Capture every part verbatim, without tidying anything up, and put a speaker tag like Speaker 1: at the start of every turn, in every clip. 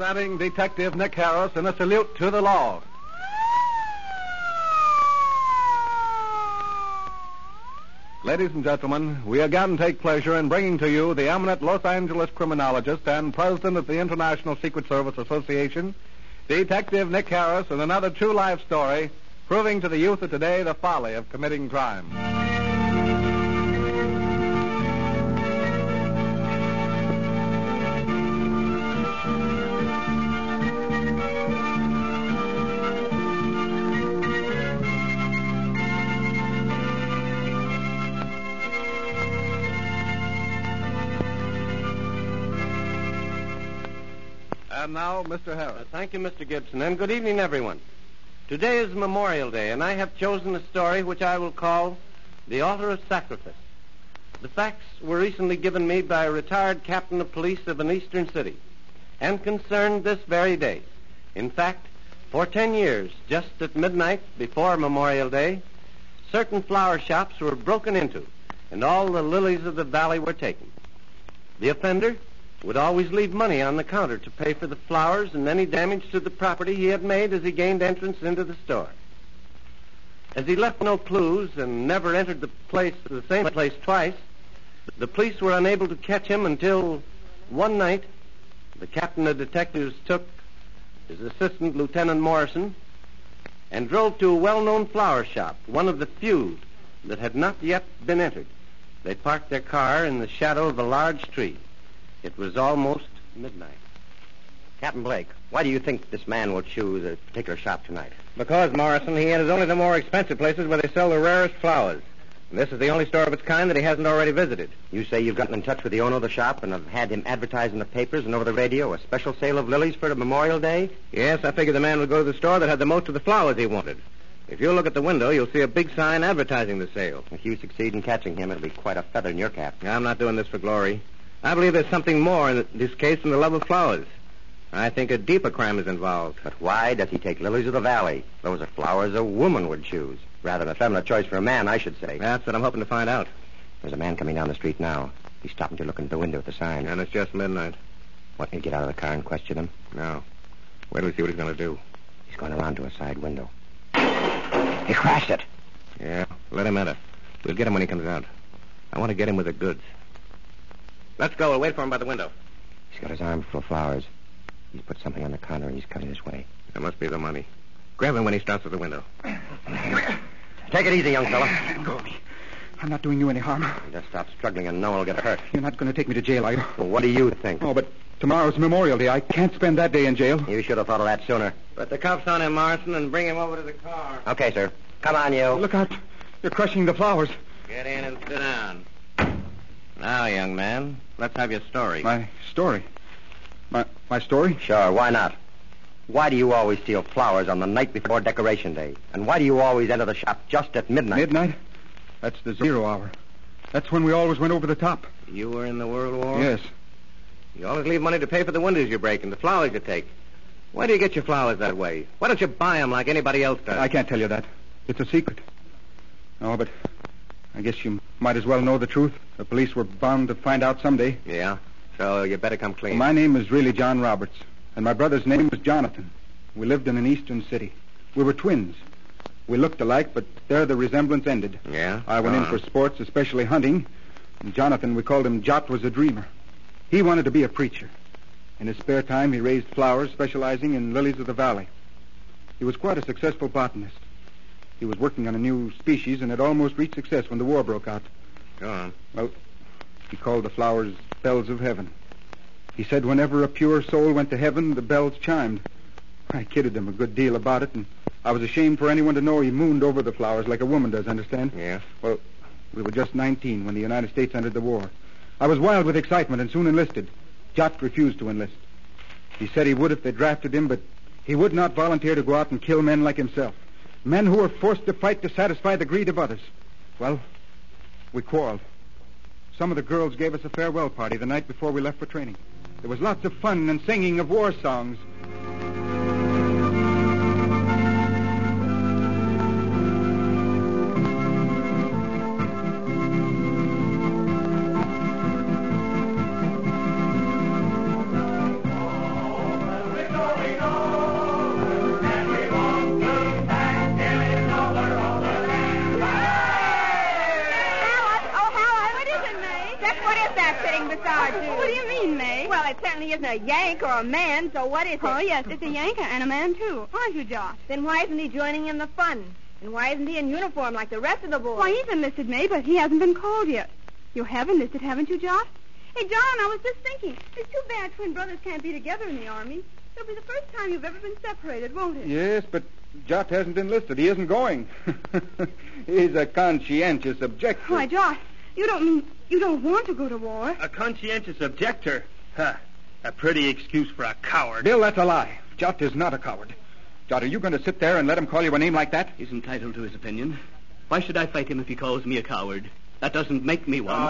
Speaker 1: Presenting Detective Nick Harris in A Salute to the Law. Ladies and gentlemen, we again take pleasure in bringing to you the eminent Los Angeles criminologist and president of the International Secret Service Association, Detective Nick Harris, in another true life story proving to the youth of today the folly of committing crime. And now, Mister Harris.
Speaker 2: Uh, thank you, Mister Gibson, and good evening, everyone. Today is Memorial Day, and I have chosen a story which I will call The Altar of Sacrifice. The facts were recently given me by a retired captain of police of an eastern city, and concerned this very day. In fact, for ten years, just at midnight before Memorial Day, certain flower shops were broken into, and all the lilies of the valley were taken. The offender would always leave money on the counter to pay for the flowers and any damage to the property he had made as he gained entrance into the store. As he left no clues and never entered the place, the same place twice, the police were unable to catch him until one night the captain of detectives took his assistant, Lieutenant Morrison, and drove to a well-known flower shop, one of the few that had not yet been entered. They parked their car in the shadow of a large tree. It was almost midnight.
Speaker 3: Captain Blake, why do you think this man will choose a particular shop tonight?
Speaker 2: Because, Morrison, he enters only the more expensive places where they sell the rarest flowers. And this is the only store of its kind that he hasn't already visited.
Speaker 3: You say you've gotten in touch with the owner of the shop and have had him advertise in the papers and over the radio a special sale of lilies for Memorial Day?
Speaker 2: Yes, I figured the man would go to the store that had the most of the flowers he wanted. If you look at the window, you'll see a big sign advertising the sale.
Speaker 3: If you succeed in catching him, it'll be quite a feather in your cap.
Speaker 2: I'm not doing this for glory. I believe there's something more in this case than the love of flowers. I think a deeper crime is involved.
Speaker 3: But why does he take lilies of the valley? Those are flowers a woman would choose. Rather than a feminine choice for a man, I should say.
Speaker 2: That's what I'm hoping to find out.
Speaker 3: There's a man coming down the street now. He's stopping to look into the window at the sign.
Speaker 2: And it's just midnight.
Speaker 3: Want me to get out of the car and question him?
Speaker 2: No. Wait till we see what he's going to do.
Speaker 3: He's going around to a side window. He crashed it.
Speaker 2: Yeah, let him enter. We'll get him when he comes out. I want to get him with the goods. Let's go. We'll wait for him by the window.
Speaker 3: He's got his arm full of flowers. He's put something on the counter and he's cutting his way.
Speaker 2: That must be the money. Grab him when he starts at the window.
Speaker 3: Take it easy, young fella.
Speaker 4: Let go of me. I'm not doing you any harm.
Speaker 3: Just stop struggling and no one will get hurt.
Speaker 4: You're not going to take me to jail, are you?
Speaker 3: Well, what do you think?
Speaker 4: Oh, but tomorrow's Memorial Day. I can't spend that day in jail.
Speaker 3: You should have thought of that sooner.
Speaker 2: Put the cuffs on him, Morrison, and bring him over to the car.
Speaker 3: Okay, sir. Come on, you.
Speaker 4: Look out. You're crushing the flowers.
Speaker 2: Get in and sit down. Now, young man, let's have your story.
Speaker 4: My story? My my story?
Speaker 3: Sure, why not? Why do you always steal flowers on the night before Decoration Day? And why do you always enter the shop just at midnight?
Speaker 4: Midnight? That's the zero hour. That's when we always went over the top.
Speaker 2: You were in the World War?
Speaker 4: Yes.
Speaker 2: You always leave money to pay for the windows you break and the flowers you take. Why do you get your flowers that way? Why don't you buy them like anybody else does?
Speaker 4: I can't tell you that. It's a secret. No, but I guess you might as well know the truth. The police were bound to find out someday.
Speaker 2: Yeah? So you better come clean.
Speaker 4: Well, my name is really John Roberts, and my brother's name was Jonathan. We lived in an eastern city. We were twins. We looked alike, but there the resemblance ended.
Speaker 2: Yeah?
Speaker 4: I went
Speaker 2: Go
Speaker 4: in
Speaker 2: on.
Speaker 4: for sports, especially hunting. And Jonathan, we called him Jot, was a dreamer. He wanted to be a preacher. In his spare time, he raised flowers, specializing in lilies of the valley. He was quite a successful botanist. He was working on a new species and had almost reached success when the war broke out.
Speaker 2: Go on.
Speaker 4: Well, he called the flowers bells of heaven. He said whenever a pure soul went to heaven, the bells chimed. I kidded him a good deal about it, and I was ashamed for anyone to know he mooned over the flowers like a woman does, understand?
Speaker 2: Yeah?
Speaker 4: Well, we were just nineteen when the United States entered the war. I was wild with excitement and soon enlisted. Jot refused to enlist. He said he would if they drafted him, but he would not volunteer to go out and kill men like himself. Men who were forced to fight to satisfy the greed of others. Well, we quarreled. Some of the girls gave us a farewell party the night before we left for training. There was lots of fun and singing of war songs.
Speaker 5: thing besides you.
Speaker 6: What do you mean, May?
Speaker 5: Well, it certainly isn't a Yank or a man, so what is it?
Speaker 6: Oh, yes, it's a Yank and a man, too. Aren't you, Josh?
Speaker 5: Then why isn't he joining in the fun? And why isn't he in uniform like the rest of the boys?
Speaker 6: Why, he's enlisted, May, but he hasn't been called yet. You have enlisted, haven't you, Josh? Hey, John, I was just thinking. It's too bad twin brothers can't be together in the Army. It'll be the first time you've ever been separated, won't it?
Speaker 4: Yes, but Jot hasn't enlisted. He isn't going. He's a conscientious objector.
Speaker 6: Why, Josh, you don't mean you don't want to go to war?
Speaker 7: A conscientious objector? Huh. A pretty excuse for a coward.
Speaker 4: Bill, that's a lie. Jot is not a coward. Jot, are you going to sit there and let him call you a name like that?
Speaker 8: He's entitled to his opinion. Why should I fight him if he calls me a coward? That doesn't make me one.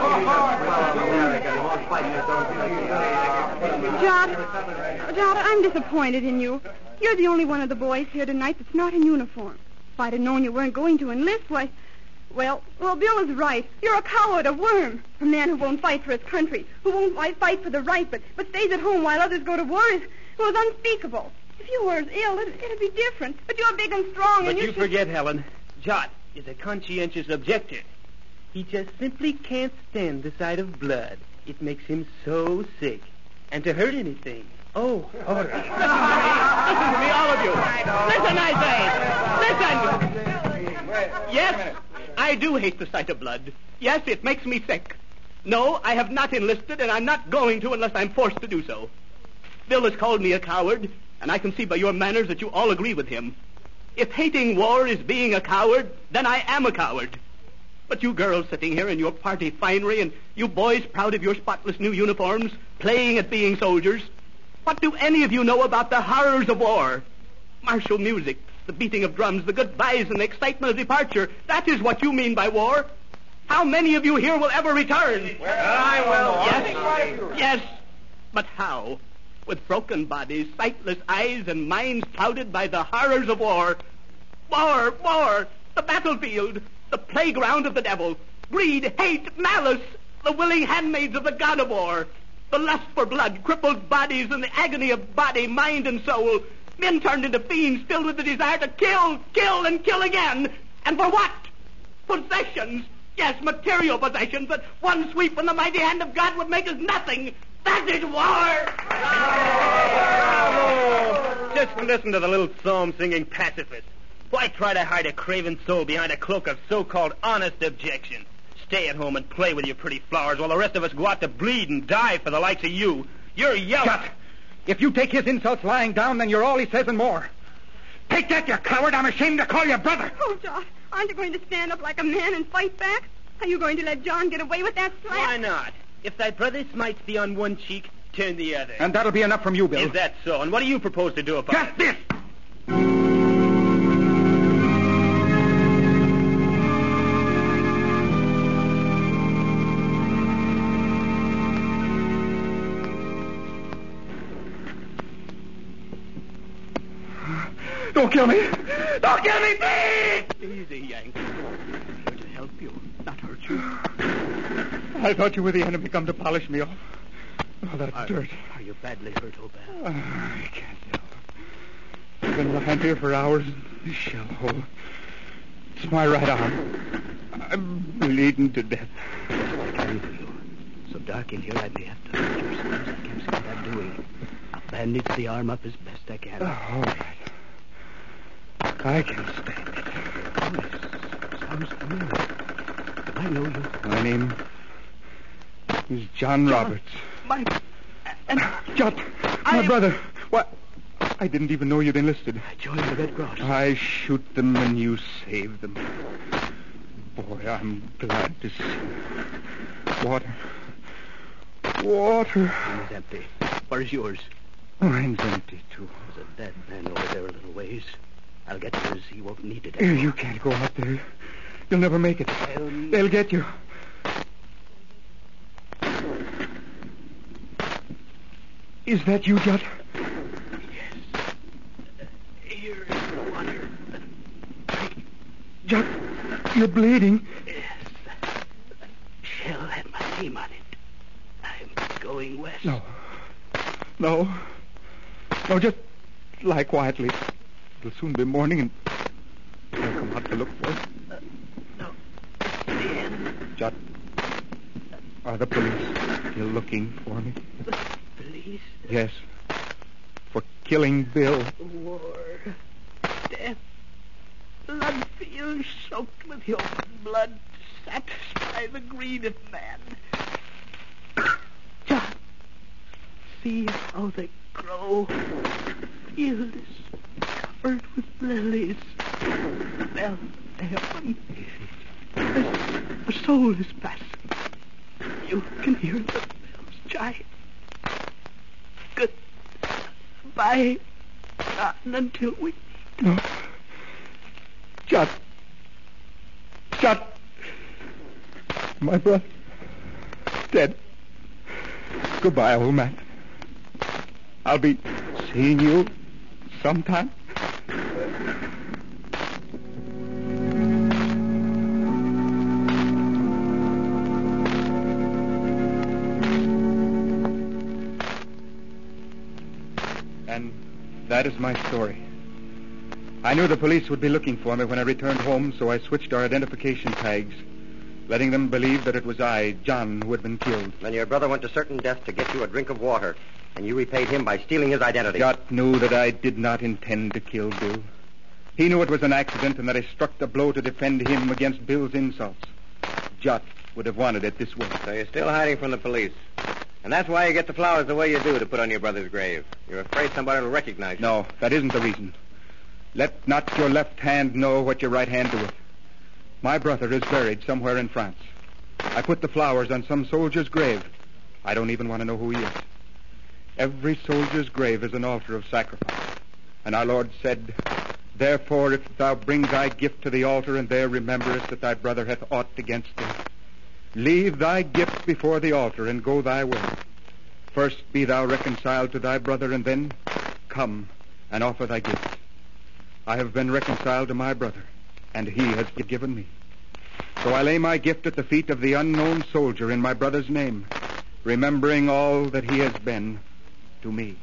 Speaker 6: Jot, Jot, I'm disappointed in you. You're the only one of the boys here tonight that's not in uniform. If I'd have known you weren't going to enlist, why... Well, well, Bill is right. You're a coward, a worm. A man who won't fight for his country, who won't fight for the right, but, but stays at home while others go to war is, was unspeakable. If you were ill, it, it'd be different. But you're big and strong,
Speaker 7: But
Speaker 6: and you,
Speaker 7: you
Speaker 6: should...
Speaker 7: forget, Helen. Jot is a conscientious objector. He just simply can't stand the sight of blood. It makes him so sick. And to hurt anything. Oh, all right.
Speaker 8: Listen to me, all of you. Listen, I say. Listen. Yes, I do hate the sight of blood. Yes, it makes me sick. No, I have not enlisted, and I'm not going to unless I'm forced to do so. Bill has called me a coward, and I can see by your manners that you all agree with him. If hating war is being a coward, then I am a coward. But you girls sitting here in your party finery, and you boys proud of your spotless new uniforms, playing at being soldiers, what do any of you know about the horrors of war? Martial music, the beating of drums, the goodbyes and the excitement of departure, that is what you mean by war. How many of you here will ever return?
Speaker 7: Well, I will.
Speaker 8: Yes, yes, but how? With broken bodies, sightless eyes, and minds clouded by the horrors of war. War, war, the battlefield, the playground of the devil. Greed, hate, malice, the willing handmaids of the god of war. The lust for blood, crippled bodies, and the agony of body, mind, and soul. Men turned into fiends filled with the desire to kill, kill, and kill again. And for what? Possessions. Yes, material possessions that one sweep from the mighty hand of God would make us nothing. That is war!
Speaker 7: Bravo! Just listen to the little psalm-singing pacifist. Why try to hide a craven soul behind a cloak of so-called honest objection? Stay at home and play with your pretty flowers while the rest of us go out to bleed and die for the likes of you. You're yellow.
Speaker 4: Shut! If you take his insults lying down, then you're all he says and more. Take that, you coward! I'm ashamed to call you brother!
Speaker 6: Oh, Josh, aren't you going to stand up like a man and fight back? Are you going to let John get away with that slap?
Speaker 7: Why not? If thy brother smites thee on one cheek, turn the other.
Speaker 4: And that'll be enough from you, Bill.
Speaker 7: Is that so? And what do you propose to do about
Speaker 4: Just
Speaker 7: it?
Speaker 4: this! Don't kill me! Don't kill me, please!
Speaker 8: Easy, Yank. I'm here to help you, not hurt you.
Speaker 4: I thought you were the enemy come to polish me off. Oh, that's
Speaker 8: Are,
Speaker 4: dirt.
Speaker 8: are you badly hurt, Obed?
Speaker 4: Oh, I can't tell. I've been lying here for hours in this shell hole. It's my right arm. I'm bleeding to death.
Speaker 8: That's what I can do for you. So dark in here, I may have to hurt you. Sometimes I can't see what I'm doing. I'll bandage the arm up as best I can.
Speaker 4: Oh, all right. I can stand it.
Speaker 8: Yes, sounds familiar. I know you.
Speaker 4: My name is John Roberts.
Speaker 8: My... And...
Speaker 4: John,
Speaker 8: I
Speaker 4: my
Speaker 8: am-
Speaker 4: brother. What? I didn't even know you'd enlisted.
Speaker 8: I joined the Red Cross.
Speaker 4: I shoot them and you save them. Boy, I'm glad to see you. Water. Water.
Speaker 8: Mine is empty. Where is yours?
Speaker 4: Mine's empty, too.
Speaker 8: There's a dead man over there a little ways. I'll get yours. He won't need it
Speaker 4: You
Speaker 8: anymore.
Speaker 4: can't go out there. You'll never make it.
Speaker 8: I'll...
Speaker 4: They'll get you. Is that you, Judd?
Speaker 8: Yes. Here is the water.
Speaker 4: Judd, you're bleeding.
Speaker 8: Yes. Shell had my name on it. I'm going west.
Speaker 4: No. No. No, just lie quietly. It'll soon be morning and I'll come out to look for it.
Speaker 8: Uh, no. The end.
Speaker 4: Judd. Are the police still looking for me?
Speaker 8: The police?
Speaker 4: Yes. For killing Bill.
Speaker 8: War. Death. Blood fields soaked with human blood to satisfy the greed of man. John, see how they grow. Field is covered with lilies. Smell heaven. The soul is passing. You can hear the bells chime. Goodbye, John, until we...
Speaker 4: No. Shut. Shut. My brother. Dead. Goodbye, old man. I'll be seeing you sometime. And that is my story. I knew the police would be looking for me when I returned home, so I switched our identification tags, letting them believe that it was I, John, who had been killed.
Speaker 3: Then your brother went to certain death to get you a drink of water, and you repaid him by stealing his identity.
Speaker 4: Jot knew that I did not intend to kill Bill. He knew it was an accident and that I struck the blow to defend him against Bill's insults. Jot would have wanted it this way.
Speaker 3: So you're still hiding from the police. And that's why you get the flowers the way you do to put on your brother's grave. You're afraid somebody will recognize you.
Speaker 4: No, that isn't the reason. Let not your left hand know what your right hand doeth. My brother is buried somewhere in France. I put the flowers on some soldier's grave. I don't even want to know who he is. Every soldier's grave is an altar of sacrifice. And our Lord said, therefore, if thou bring thy gift to the altar, and there rememberest that thy brother hath aught against thee, leave thy gift before the altar, and go thy way. First be thou reconciled to thy brother, and then come and offer thy gift. I have been reconciled to my brother, and he has forgiven me. So I lay my gift at the feet of the unknown soldier in my brother's name, remembering all that he has been to me.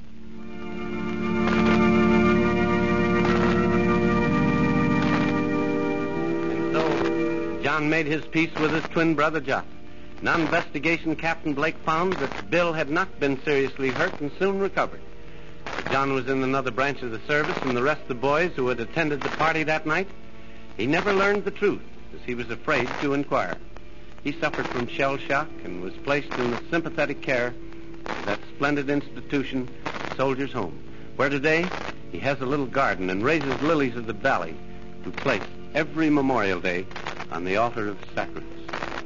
Speaker 2: And so John made his peace with his twin brother Jot. Now investigation Captain Blake found that Bill had not been seriously hurt and soon recovered. John was in another branch of the service, and the rest of the boys who had attended the party that night, he never learned the truth, as he was afraid to inquire. He suffered from shell shock and was placed in the sympathetic care of that splendid institution, Soldiers' Home, where today he has a little garden and raises lilies of the valley to place every Memorial Day on the altar of sacrifice.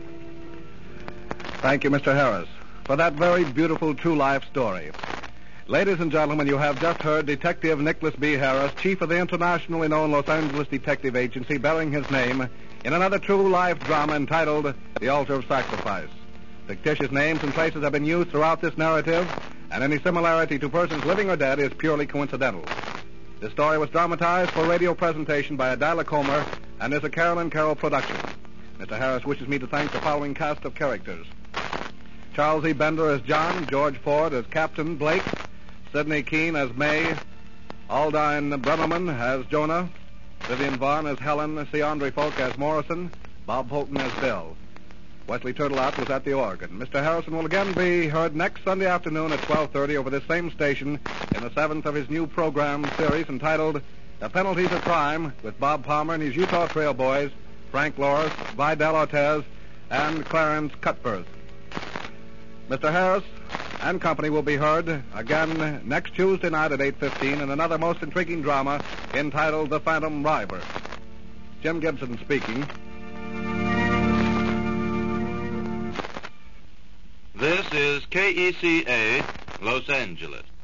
Speaker 1: Thank you, Mister Harris, for that very beautiful true-life story. Ladies and gentlemen, you have just heard Detective Nicholas B. Harris, chief of the internationally known Los Angeles Detective Agency, bearing his name in another true-life drama entitled The Altar of Sacrifice. Fictitious names and places have been used throughout this narrative, and any similarity to persons living or dead is purely coincidental. This story was dramatized for radio presentation by Adela Comer and is a Carolyn Carroll production. Mister Harris wishes me to thank the following cast of characters. Charles E. Bender as John, George Ford as Captain Blake, Sidney Keene as May, Aldine Brenneman as Jonah, Vivian Vaughn as Helen, C. Andre Folk as Morrison, Bob Holton as Bill. Wesley Turtelot was at the organ. Mister Harrison will again be heard next Sunday afternoon at twelve thirty over this same station in the seventh of his new program series entitled The Penalties of Crime, with Bob Palmer and his Utah Trail Boys, Frank Loris, Vidal Ortez, and Clarence Cutbirth. Mister Harris and company will be heard again next Tuesday night at eight fifteen in another most intriguing drama entitled The Phantom River. Jim Gibson speaking.
Speaker 9: This is K E C A, Los Angeles.